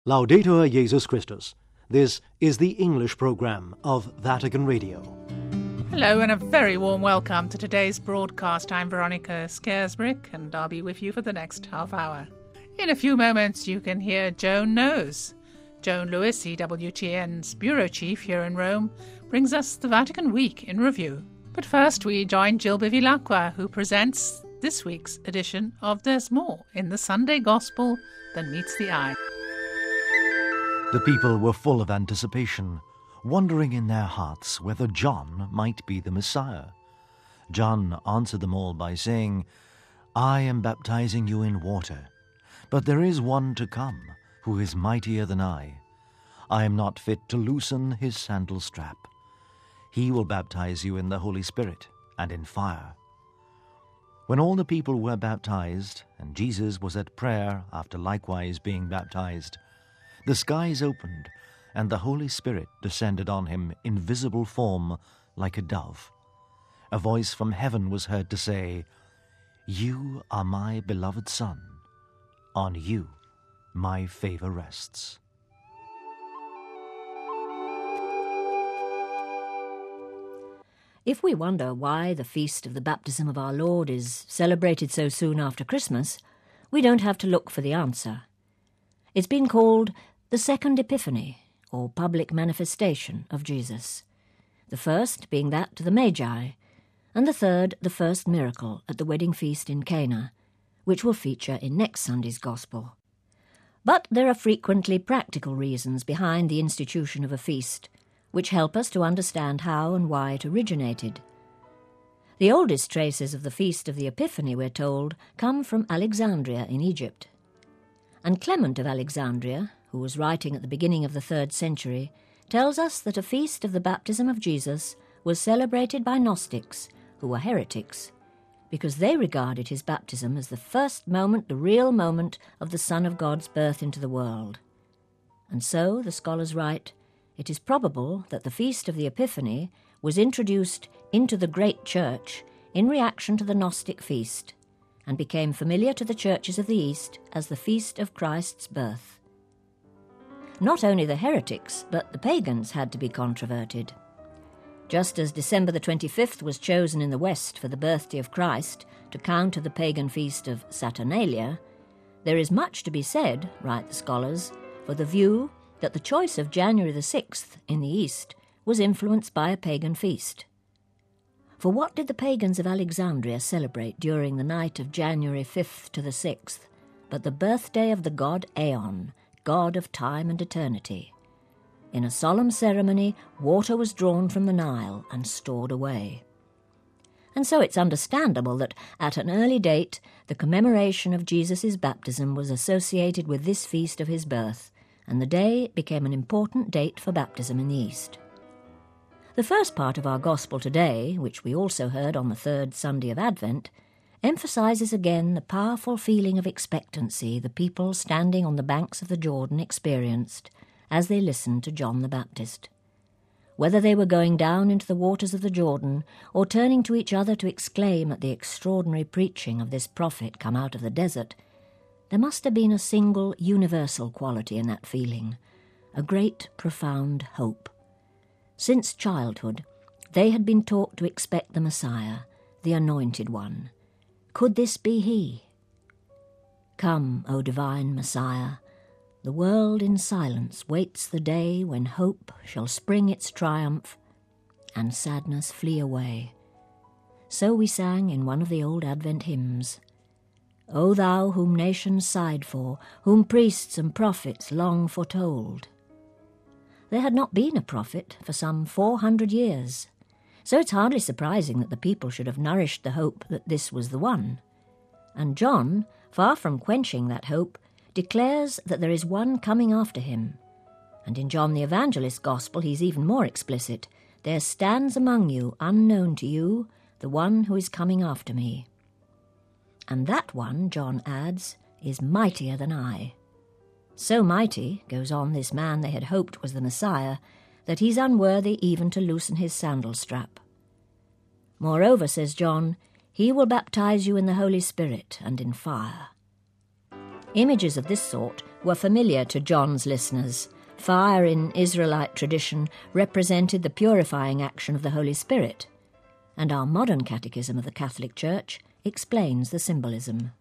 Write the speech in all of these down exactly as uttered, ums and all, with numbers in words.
Laudetur Jesus Christus. This is the English program of Vatican Radio. Hello and a very warm welcome to today's broadcast. I'm Veronica Scaresbrick and I'll be with you for the next half hour. In a few moments you can hear Joan Knows. Joan Lewis, E W T N's bureau chief here in Rome, brings us the Vatican Week in review. But first we join Jill Bevilacqua, who presents this week's edition of There's More in the Sunday Gospel Than Meets the Eye. The people were full of anticipation, wondering in their hearts whether John might be the Messiah. John answered them all by saying, "I am baptizing you in water, but there is one to come who is mightier than I. I am not fit to loosen his sandal strap. He will baptize you in the Holy Spirit and in fire." When all the people were baptized, and Jesus was at prayer after likewise being baptized, the skies opened, and the Holy Spirit descended on him in visible form like a dove. A voice from heaven was heard to say, "You are my beloved Son. On you my favor rests." If we wonder why the feast of the baptism of our Lord is celebrated so soon after Christmas, we don't have to look for the answer. It's been called the Second Epiphany, or public manifestation of Jesus, the first being that to the Magi, and the third the first miracle at the wedding feast in Cana, which will feature in next Sunday's Gospel. But there are frequently practical reasons behind the institution of a feast, which help us to understand how and why it originated. The oldest traces of the Feast of the Epiphany, we're told, come from Alexandria in Egypt. And Clement of Alexandria, who was writing at the beginning of the third century, tells us that a feast of the baptism of Jesus was celebrated by Gnostics, who were heretics, because they regarded his baptism as the first moment, the real moment, of the Son of God's birth into the world. And so, the scholars write, it is probable that the Feast of the Epiphany was introduced into the Great Church in reaction to the Gnostic feast, and became familiar to the churches of the East as the Feast of Christ's birth. Not only the heretics, but the pagans had to be controverted. Just as December the twenty-fifth was chosen in the West for the birthday of Christ to counter the pagan feast of Saturnalia, there is much to be said, write the scholars, for the view that the choice of January the sixth in the East was influenced by a pagan feast. For what did the pagans of Alexandria celebrate during the night of January fifth to the sixth, but the birthday of the god Aeon, god of time and eternity? In a solemn ceremony, water was drawn from the Nile and stored away. And so it's understandable that at an early date the commemoration of Jesus' baptism was associated with this feast of his birth, and the day became an important date for baptism in the East. The first part of our Gospel today, which we also heard on the third Sunday of Advent, emphasises again the powerful feeling of expectancy the people standing on the banks of the Jordan experienced as they listened to John the Baptist. Whether they were going down into the waters of the Jordan or turning to each other to exclaim at the extraordinary preaching of this prophet come out of the desert, there must have been a single universal quality in that feeling, a great, profound hope. Since childhood, they had been taught to expect the Messiah, the Anointed One. Could this be he? Come, O divine Messiah, the world in silence waits the day when hope shall spring its triumph and sadness flee away. So we sang in one of the old Advent hymns, O thou whom nations sighed for, whom priests and prophets long foretold. There had not been a prophet for some four hundred years, so it's hardly surprising that the people should have nourished the hope that this was the one. And John, far from quenching that hope, declares that there is one coming after him. And in John the Evangelist's Gospel he's even more explicit. There stands among you, unknown to you, the one who is coming after me. And that one, John adds, is mightier than I. So mighty, goes on this man they had hoped was the Messiah, that he's unworthy even to loosen his sandal strap. Moreover, says John, he will baptize you in the Holy Spirit and in fire. Images of this sort were familiar to John's listeners. Fire in Israelite tradition represented the purifying action of the Holy Spirit, and our modern Catechism of the Catholic Church explains the symbolism.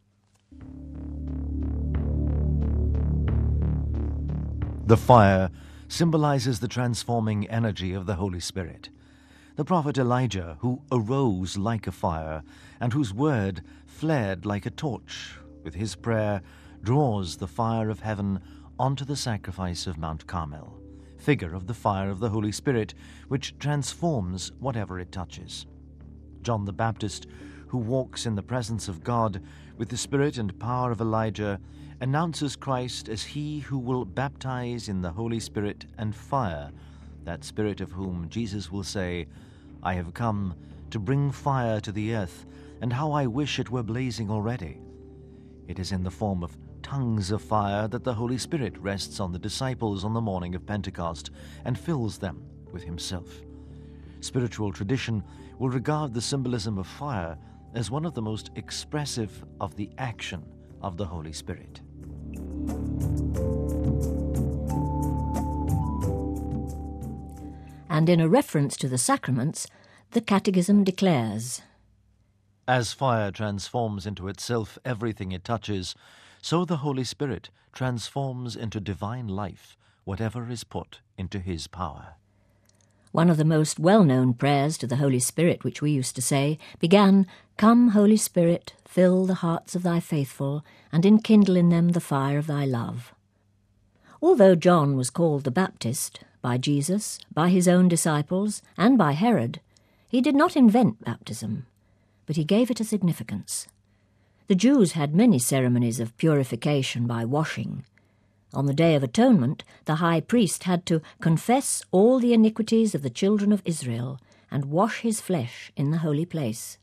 The fire symbolizes the transforming energy of the Holy Spirit. The prophet Elijah, who arose like a fire, and whose word flared like a torch, with his prayer draws the fire of heaven onto the sacrifice of Mount Carmel, figure of the fire of the Holy Spirit, which transforms whatever it touches. John the Baptist, who walks in the presence of God with the spirit and power of Elijah, announces Christ as he who will baptize in the Holy Spirit and fire, that Spirit of whom Jesus will say, "I have come to bring fire to the earth, and how I wish it were blazing already." It is in the form of tongues of fire that the Holy Spirit rests on the disciples on the morning of Pentecost and fills them with himself. Spiritual tradition will regard the symbolism of fire as one of the most expressive of the action of the Holy Spirit. And in a reference to the sacraments, the Catechism declares, "As fire transforms into itself everything it touches, so the Holy Spirit transforms into divine life whatever is put into his power." One of the most well-known prayers to the Holy Spirit, which we used to say, began, "Come, Holy Spirit, fill the hearts of thy faithful, and enkindle in them the fire of thy love." Although John was called the Baptist, by Jesus, by his own disciples, and by Herod, he did not invent baptism, but he gave it a significance. The Jews had many ceremonies of purification by washing. On the Day of Atonement, the high priest had to confess all the iniquities of the children of Israel and wash his flesh in the holy place.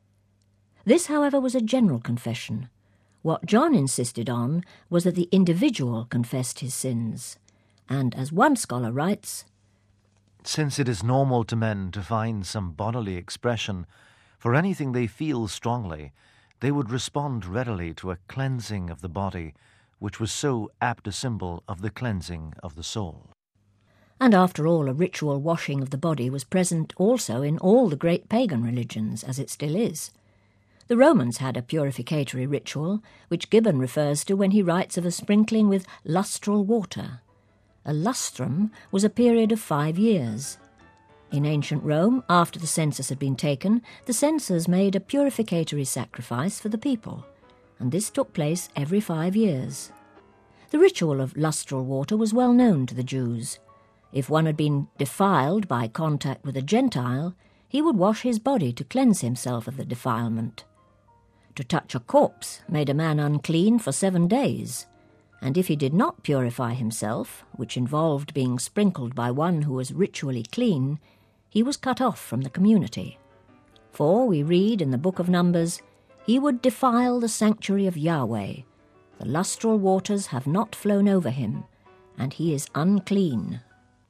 This, however, was a general confession. What John insisted on was that the individual confessed his sins, and as one scholar writes, "Since it is normal to men to find some bodily expression for anything they feel strongly, they would respond readily to a cleansing of the body, which was so apt a symbol of the cleansing of the soul." And after all, a ritual washing of the body was present also in all the great pagan religions, as it still is. The Romans had a purificatory ritual, which Gibbon refers to when he writes of a sprinkling with lustral water. A lustrum was a period of five years. In ancient Rome, after the census had been taken, the censors made a purificatory sacrifice for the people, and this took place every five years. The ritual of lustral water was well known to the Jews. If one had been defiled by contact with a Gentile, he would wash his body to cleanse himself of the defilement. To touch a corpse made a man unclean for seven days, and if he did not purify himself, which involved being sprinkled by one who was ritually clean, he was cut off from the community. For we read in the book of Numbers, "He would defile the sanctuary of Yahweh. The lustral waters have not flown over him, and he is unclean."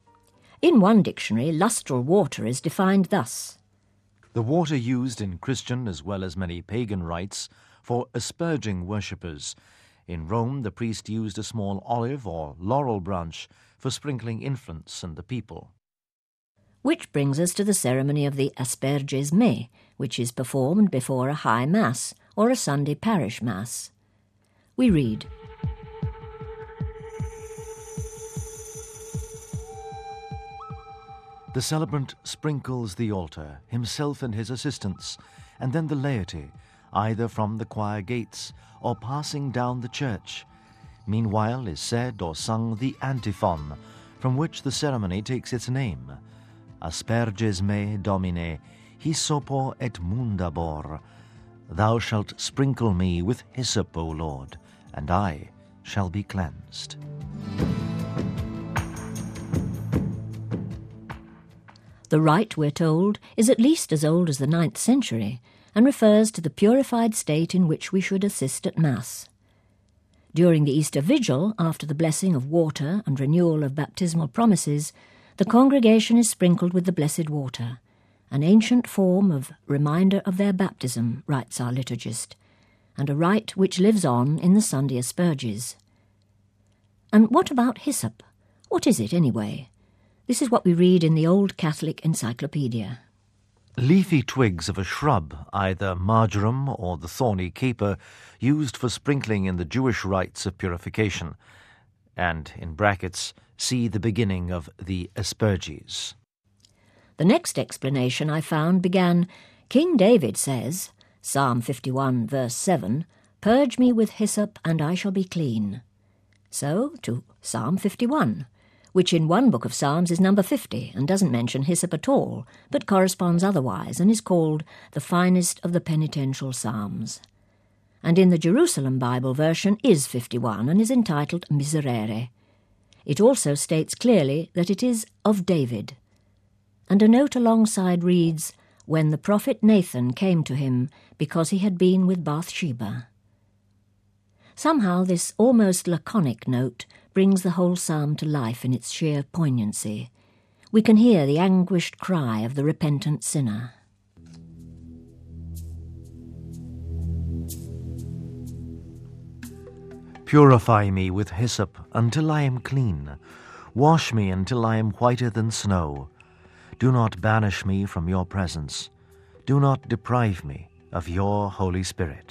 In one dictionary, lustral water is defined thus: The water used in Christian as well as many pagan rites for asperging worshippers. In Rome, the priest used a small olive or laurel branch for sprinkling infants and the people. Which brings us to the ceremony of the Asperges Me, which is performed before a high mass or a Sunday parish mass. We read, The celebrant sprinkles the altar, himself and his assistants, and then the laity, either from the choir gates or passing down the church. Meanwhile is said or sung the antiphon, from which the ceremony takes its name. Asperges me, Domine, hyssopo et mundabor. Thou shalt sprinkle me with hyssop, O Lord, and I shall be cleansed. The rite, we're told, is at least as old as the ninth century and refers to the purified state in which we should assist at Mass. During the Easter Vigil, after the blessing of water and renewal of baptismal promises, the congregation is sprinkled with the blessed water, an ancient form of reminder of their baptism, writes our liturgist, and a rite which lives on in the Sunday Asperges. And what about hyssop? What is it, anyway? This is what we read in the Old Catholic Encyclopedia. Leafy twigs of a shrub, either marjoram or the thorny caper, used for sprinkling in the Jewish rites of purification. And, in brackets, see the beginning of the Asperges. The next explanation I found began, King David says, Psalm fifty-one, verse seven, "Purge me with hyssop, and I shall be clean." So, to Psalm fifty-one, which in one book of Psalms is number fifty and doesn't mention hyssop at all, but corresponds otherwise and is called the finest of the penitential psalms. And in the Jerusalem Bible version is fifty-one and is entitled Miserere. It also states clearly that it is of David. And a note alongside reads, "When the prophet Nathan came to him, because he had been with Bathsheba." Somehow this almost laconic note brings the whole psalm to life in its sheer poignancy. We can hear the anguished cry of the repentant sinner. Purify me with hyssop until I am clean. Wash me until I am whiter than snow. Do not banish me from your presence. Do not deprive me of your Holy Spirit.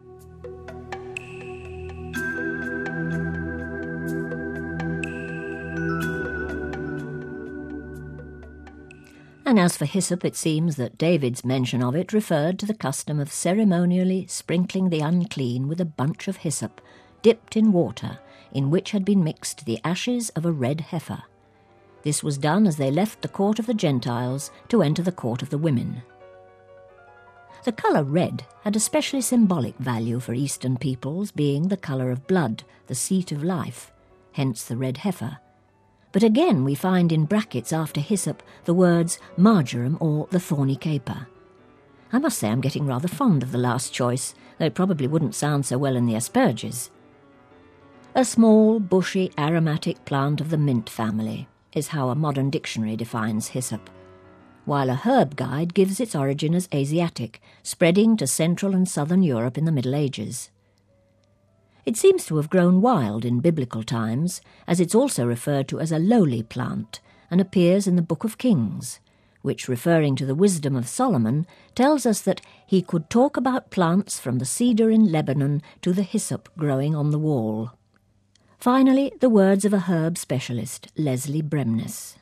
And as for hyssop, it seems that David's mention of it referred to the custom of ceremonially sprinkling the unclean with a bunch of hyssop dipped in water in which had been mixed the ashes of a red heifer. This was done as they left the court of the Gentiles to enter the court of the women. The colour red had a specially symbolic value for Eastern peoples, being the colour of blood, the seat of life, hence the red heifer. But again we find in brackets after hyssop the words marjoram or the thorny caper. I must say I'm getting rather fond of the last choice, though it probably wouldn't sound so well in the Asperges. A small, bushy, aromatic plant of the mint family is how a modern dictionary defines hyssop, while a herb guide gives its origin as Asiatic, spreading to Central and Southern Europe in the Middle Ages. It seems to have grown wild in biblical times, as it's also referred to as a lowly plant, and appears in the Book of Kings, which, referring to the wisdom of Solomon, tells us that he could talk about plants from the cedar in Lebanon to the hyssop growing on the wall. Finally, the words of a herb specialist, Leslie Bremnes.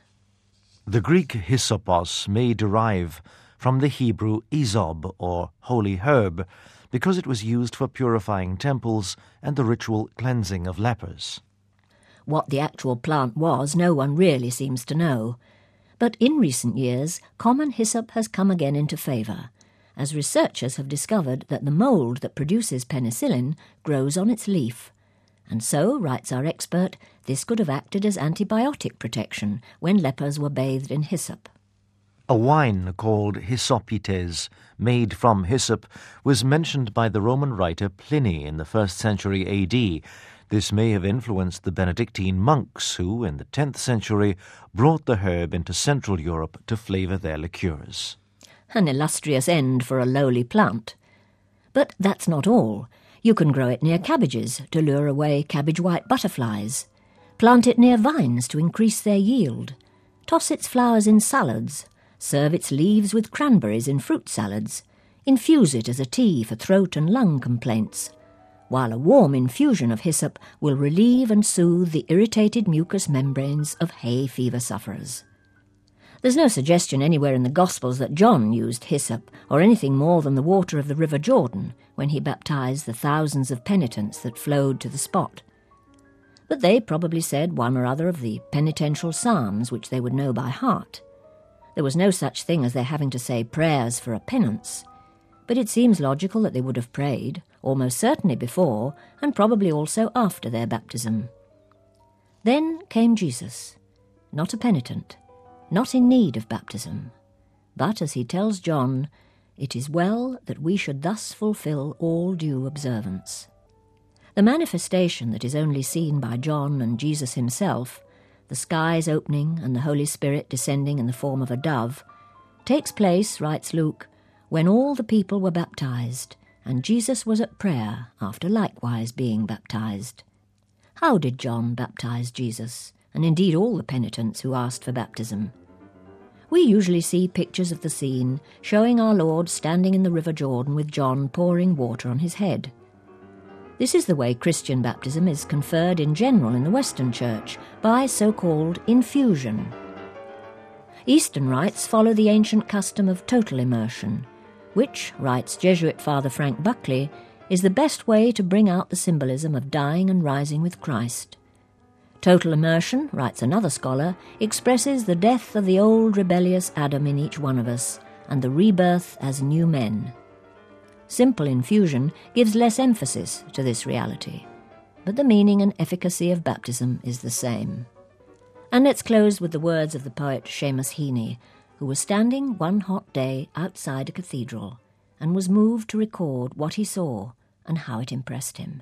The Greek hyssopos may derive from the Hebrew izob, or holy herb, because it was used for purifying temples and the ritual cleansing of lepers. What the actual plant was, no one really seems to know. But in recent years, common hyssop has come again into favour, as researchers have discovered that the mould that produces penicillin grows on its leaf. And so, writes our expert, this could have acted as antibiotic protection when lepers were bathed in hyssop. A wine called Hyssopites, made from hyssop, was mentioned by the Roman writer Pliny in the first century A D. This may have influenced the Benedictine monks who, in the tenth century, brought the herb into Central Europe to flavour their liqueurs. An illustrious end for a lowly plant. But that's not all. You can grow it near cabbages to lure away cabbage-white butterflies. Plant it near vines to increase their yield. Toss its flowers in salads. Serve its leaves with cranberries in fruit salads. Infuse it as a tea for throat and lung complaints, while a warm infusion of hyssop will relieve and soothe the irritated mucous membranes of hay fever sufferers. There's no suggestion anywhere in the Gospels that John used hyssop or anything more than the water of the River Jordan when he baptized the thousands of penitents that flowed to the spot. But they probably said one or other of the penitential psalms which they would know by heart. There was no such thing as their having to say prayers for a penance, but it seems logical that they would have prayed, almost certainly before, and probably also after their baptism. Then came Jesus, not a penitent, not in need of baptism, but, as he tells John, it is well that we should thus fulfill all due observance. The manifestation that is only seen by John and Jesus himself, the skies opening and the Holy Spirit descending in the form of a dove, takes place, writes Luke, when all the people were baptized, and Jesus was at prayer after likewise being baptized. How did John baptize Jesus, and indeed all the penitents who asked for baptism? We usually see pictures of the scene showing our Lord standing in the River Jordan with John pouring water on his head. This is the way Christian baptism is conferred in general in the Western Church, by so-called infusion. Eastern rites follow the ancient custom of total immersion, which, writes Jesuit Father Frank Buckley, is the best way to bring out the symbolism of dying and rising with Christ. Total immersion, writes another scholar, expresses the death of the old rebellious Adam in each one of us, and the rebirth as new men. Simple infusion gives less emphasis to this reality, but the meaning and efficacy of baptism is the same. And let's close with the words of the poet Seamus Heaney, who was standing one hot day outside a cathedral and was moved to record what he saw and how it impressed him.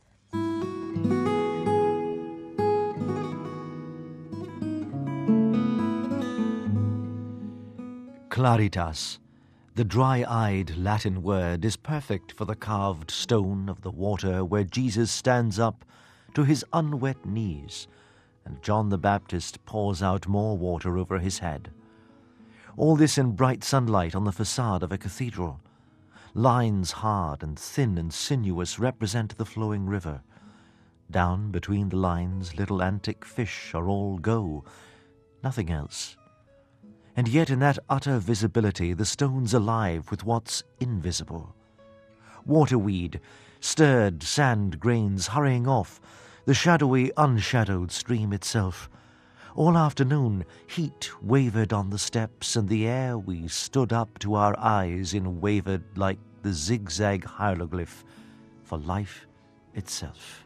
Claritas, the dry-eyed Latin word, is perfect for the carved stone of the water where Jesus stands up to his unwet knees, and John the Baptist pours out more water over his head. All this in bright sunlight on the facade of a cathedral. Lines hard and thin and sinuous represent the flowing river. Down between the lines little antic fish are all go, nothing else. And yet in that utter visibility the stone's alive with what's invisible. Waterweed, stirred sand grains hurrying off, the shadowy unshadowed stream itself. All afternoon heat wavered on the steps, and the air we stood up to our eyes in wavered like the zigzag hieroglyph for life itself.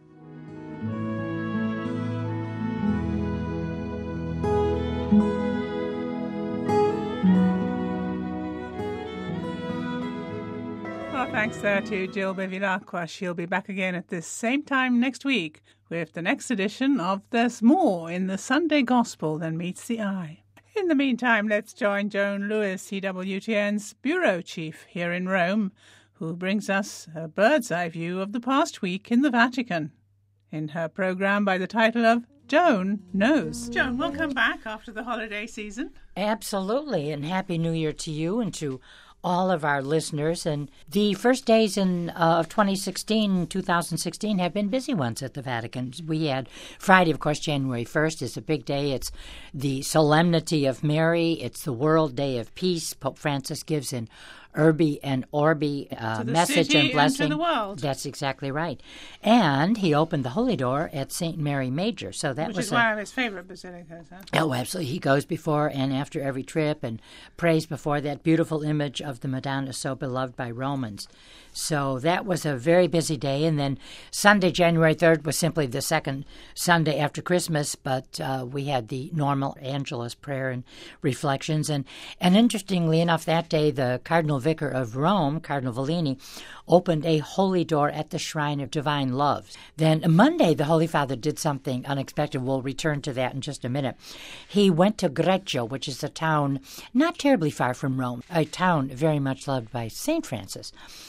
Well, thanks there to Jill Bevilacqua. She'll be back again at this same time next week with the next edition of There's More in the Sunday Gospel Than Meets the Eye. In the meantime, let's join Joan Lewis, C W T N's bureau chief here in Rome, who brings us a bird's-eye view of the past week in the Vatican, in her programme by the title of Joan Knows. Joan, welcome back after the holiday season. Absolutely, and Happy New Year to you and to all of our listeners. And the first days in uh, of twenty sixteen, two thousand sixteen have been busy ones at the Vatican. We had Friday, of course, January first is a big day. It's the Solemnity of Mary. It's the World Day of Peace. Pope Francis gives an Urbi and Orbi uh, to the message city and blessing. And to the world. That's exactly right. And he opened the Holy Door at Saint Mary Major. So that Which was is a, one of his favourite basilicas, huh? Oh, absolutely. He goes before and after every trip and prays before that beautiful image of the Madonna so beloved by Romans. So that was a very busy day. And then Sunday, January third, was simply the second Sunday after Christmas, but uh, we had the normal Angelus prayer and reflections. And, and interestingly enough, that day, the Cardinal Vicar of Rome, Cardinal Vellini, opened a holy door at the Shrine of Divine Love. Then Monday, the Holy Father did something unexpected. We'll return to that in just a minute. He went to Greccio, which is a town not terribly far from Rome, a town very much loved by Saint Francis,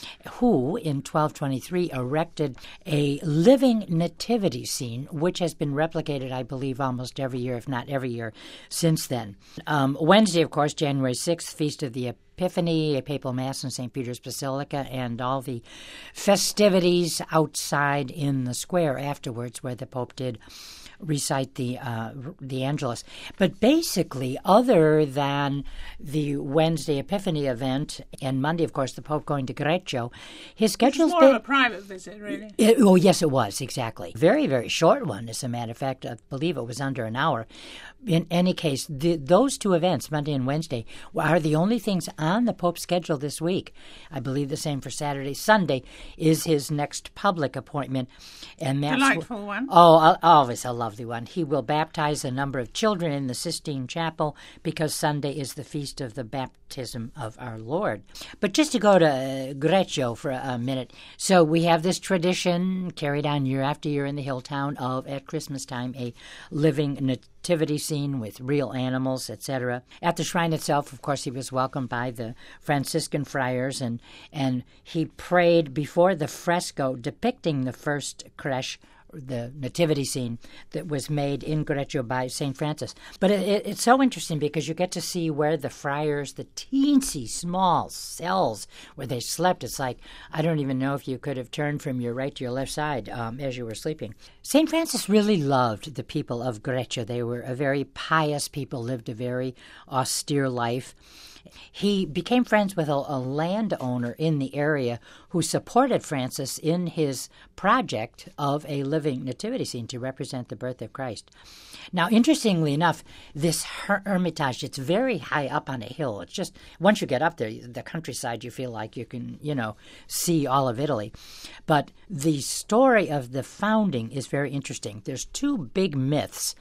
who in twelve twenty-three erected a living nativity scene, which has been replicated, I believe, almost every year, if not every year, since then. Um, Wednesday, of course, January sixth, Feast of the Epiphany, a papal mass in Saint Peter's Basilica, and all the festivities outside in the square afterwards, where the Pope did recite the uh, the Angelus. But basically, other than the Wednesday Epiphany event and Monday, of course, the Pope going to Greccio, his schedule's more been of a private visit, really. It, oh, yes, it was, exactly. Very, very short one, as a matter of fact. I believe it was under an hour. In any case, the, those two events, Monday and Wednesday, are the only things on the Pope's schedule this week. I believe the same for Saturday. Sunday is his next public appointment. And that's Delightful w- one. Oh, always a lovely one. He will baptize a number of children in the Sistine Chapel because Sunday is the feast of the baptism of our Lord. But just to go to uh, Greccio for a, a minute. So we have this tradition carried on year after year in the hill town of, at Christmas time, a living nativity scene with real animals, et cetera. At the shrine itself, of course, he was welcomed by the Franciscan friars, and, and he prayed before the fresco depicting the first creche, the nativity scene that was made in Greccio by Saint Francis. But it, it, it's so interesting because you get to see where the friars, the teensy small cells where they slept. It's like, I don't even know if you could have turned from your right to your left side um, as you were sleeping. Saint Francis really loved the people of Greccio. They were a very pious people, lived a very austere life. He became friends with a, a landowner in the area who supported Francis in his project of a living nativity scene to represent the birth of Christ. Now, interestingly enough, this her- Hermitage, it's very high up on a hill. It's just, once you get up there, the countryside, you feel like you can, you know, see all of Italy. But the story of the founding is very interesting. There's two big myths.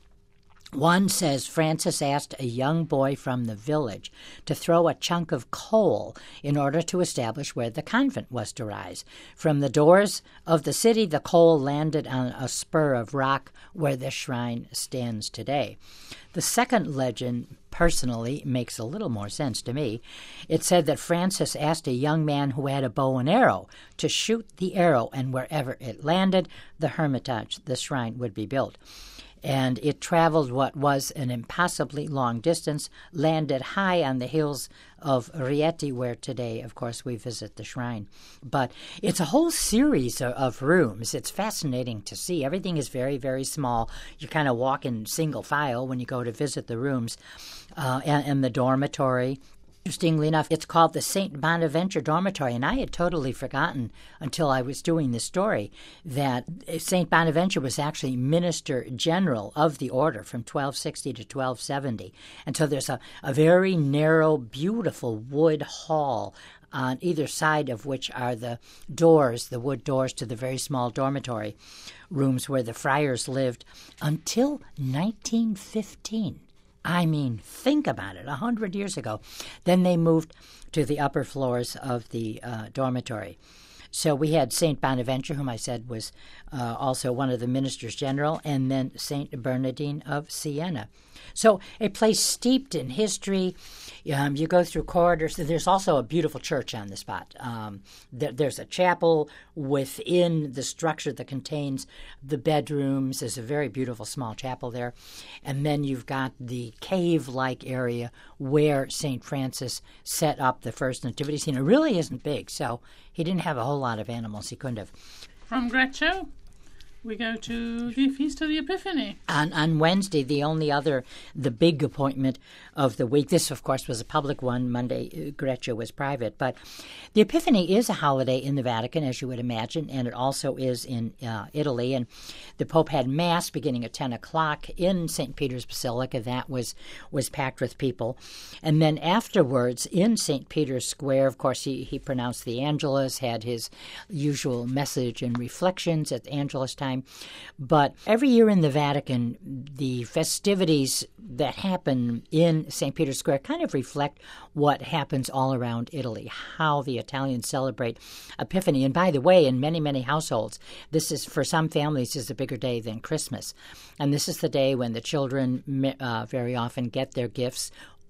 One says Francis asked a young boy from the village to throw a chunk of coal in order to establish where the convent was to rise. From the doors of the city, the coal landed on a spur of rock where the shrine stands today. The second legend, personally, makes a little more sense to me. It said that Francis asked a young man who had a bow and arrow to shoot the arrow, and wherever it landed, the Hermitage, the shrine, would be built. And it traveled what was an impossibly long distance, landed high on the hills of Rieti, where today, of course, we visit the shrine. But it's a whole series of, of rooms. It's fascinating to see. Everything is very, very small. You kind of walk in single file when you go to visit the rooms uh, and, and the dormitory. Interestingly enough, it's called the Saint Bonaventure Dormitory, and I had totally forgotten until I was doing this story that Saint Bonaventure was actually Minister General of the order from twelve sixty to twelve seventy. And so there's a, a very narrow, beautiful wood hall on either side of which are the doors, the wood doors to the very small dormitory rooms where the friars lived until nineteen fifteen. I mean, think about it, a hundred years ago. Then they moved to the upper floors of the uh, dormitory. So we had Saint Bonaventure, whom I said was uh, also one of the ministers general, and then Saint Bernardine of Siena. So a place steeped in history. Um, you go through corridors. There's also a beautiful church on the spot. Um, there, there's a chapel within the structure that contains the bedrooms. There's a very beautiful small chapel there. And then you've got the cave-like area where Saint Francis set up the first nativity scene. It really isn't big, so he didn't have a whole lot of animals. He couldn't have. From Greccio, we go to the Feast of the Epiphany. On, on Wednesday, the only other, the big appointment of the week. This, of course, was a public one. Monday, Greccio was private. But the Epiphany is a holiday in the Vatican, as you would imagine, and it also is in uh, Italy. And the Pope had Mass beginning at ten o'clock in Saint Peter's Basilica. That was, was packed with people. And then afterwards, in Saint Peter's Square, of course, he, he pronounced the Angelus, had his usual message and reflections at the Angelus time. But every year in the Vatican, the festivities that happen in Saint Peter's Square kind of reflect what happens all around Italy, how the Italians celebrate Epiphany. And by the way, in many, many households, this is, for some families, is a bigger day than Christmas. And this is the day when the children uh, very often get their gifts,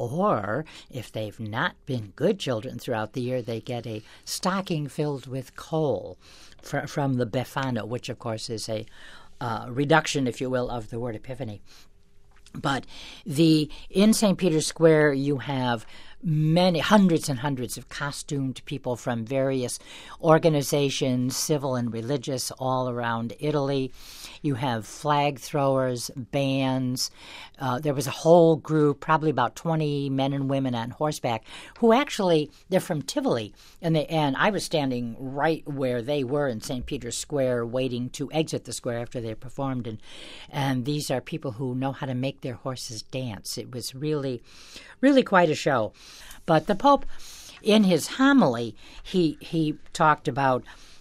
or if they've not been good children throughout the year, they get a stocking filled with coal fr- from the Befana, which, of course, is a uh, reduction, if you will, of the word Epiphany. But the in Saint Peter's Square, you have many, hundreds and hundreds of costumed people from various organizations, civil and religious, all around Italy. You have flag throwers, bands. Uh, there was a whole group, probably about twenty men and women on horseback, who actually, they're from Tivoli. And they, and I was standing right where they were in Saint Peter's Square, waiting to exit the square after they performed. And, and these are people who know how to make their horses dance. It was really, really quite a show. But the Pope, in his homily, he he talked about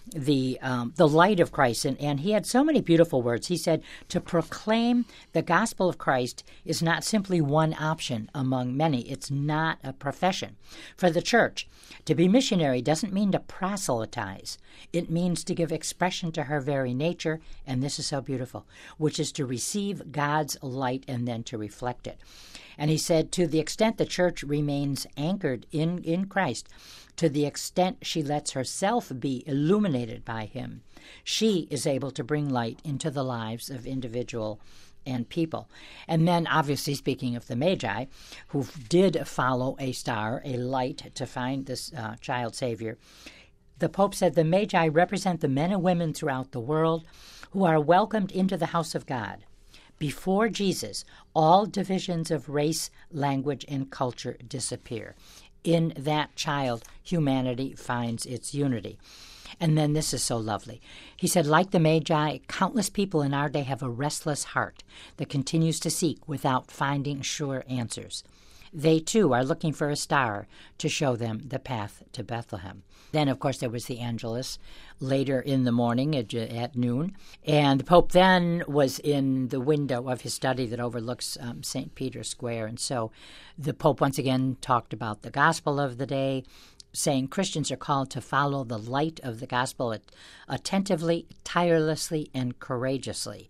the um, the light of Christ, and, and he had so many beautiful words. He said, to proclaim the gospel of Christ is not simply one option among many. It's not a profession. For the church, to be missionary doesn't mean to proselytize. It means to give expression to her very nature, and this is so beautiful, which is to receive God's light and then to reflect it. And he said, to the extent the church remains anchored in, in Christ, to the extent she lets herself be illuminated by him, she is able to bring light into the lives of individual and people. And then, obviously, speaking of the Magi, who did follow a star, a light, to find this uh, child Savior, the Pope said the Magi represent the men and women throughout the world who are welcomed into the house of God. Before Jesus, all divisions of race, language, and culture disappear. In that child, humanity finds its unity. And then this is so lovely. He said, like the Magi, countless people in our day have a restless heart that continues to seek without finding sure answers. They, too, are looking for a star to show them the path to Bethlehem. Then, of course, there was the Angelus later in the morning at, at noon. And the Pope then was in the window of his study that overlooks um, Saint Peter's Square. And so the Pope once again talked about the gospel of the day, saying Christians are called to follow the light of the gospel attentively, tirelessly, and courageously.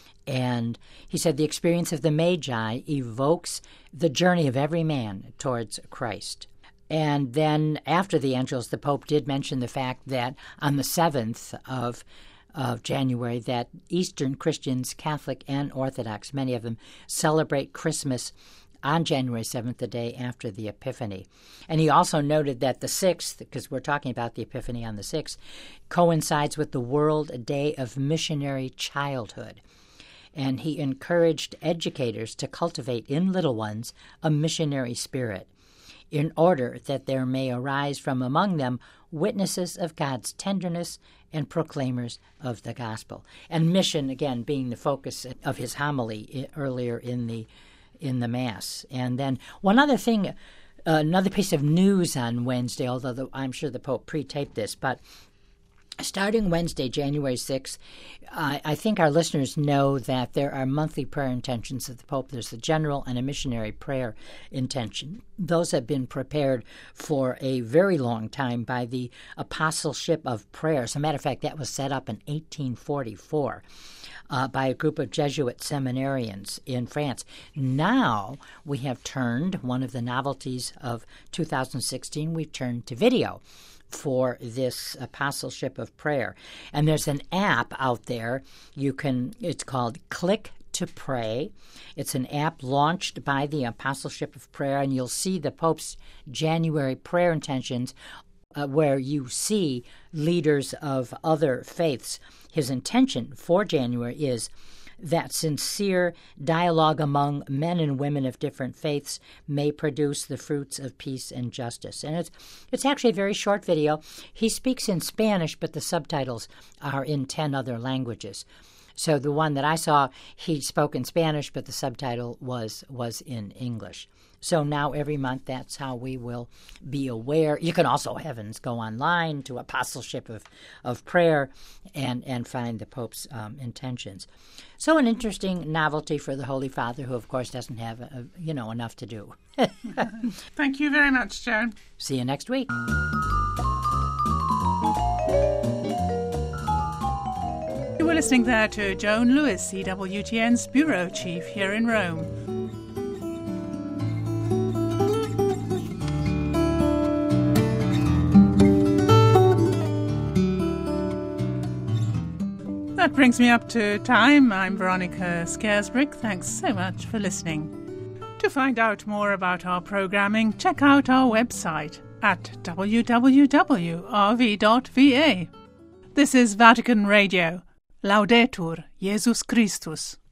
And he said the experience of the Magi evokes the journey of every man towards Christ. And then after the angels, the Pope did mention the fact that on the seventh of of January, that Eastern Christians, Catholic and Orthodox, many of them, celebrate Christmas on January seventh, the day after the Epiphany. And he also noted that the sixth, because we're talking about the Epiphany on the sixth, coincides with the World Day of Missionary Childhood. And he encouraged educators to cultivate in little ones a missionary spirit, in order that there may arise from among them witnesses of God's tenderness and proclaimers of the gospel. And mission, again, being the focus of his homily earlier in the in the Mass. And then one other thing, uh, another piece of news on Wednesday, although the, I'm sure the Pope pre-taped this, but starting Wednesday, January sixth, uh, I think our listeners know that there are monthly prayer intentions of the Pope. There's the general and a missionary prayer intention. Those have been prepared for a very long time by the Apostleship of Prayer. As a matter of fact, that was set up in eighteen forty-four. Uh, by a group of Jesuit seminarians in France. Now we have turned, one of the novelties of two thousand sixteen, we've turned to video for this Apostleship of Prayer. And there's an app out there. You can, it's called Click to Pray. It's an app launched by the Apostleship of Prayer, and you'll see the Pope's January prayer intentions Uh, where you see leaders of other faiths. His intention for January is that sincere dialogue among men and women of different faiths may produce the fruits of peace and justice. And it's it's actually a very short video. He speaks in Spanish, but the subtitles are in ten other languages. So the one that I saw, he spoke in Spanish, but the subtitle was was in English. So now every month, that's how we will be aware. You can also, heavens, go online to Apostleship of, of Prayer and, and find the Pope's um, intentions. So an interesting novelty for the Holy Father, who, of course, doesn't have, a, you know, enough to do. Thank you very much, Joan. See you next week. You were listening there to Joan Lewis, E W T N's Bureau Chief here in Rome. That brings me up to time. I'm Veronica Scaresbrick. Thanks so much for listening. To find out more about our programming, check out our website at w w w dot r v dot v a. This is Vatican Radio. Laudetur Jesus Christus.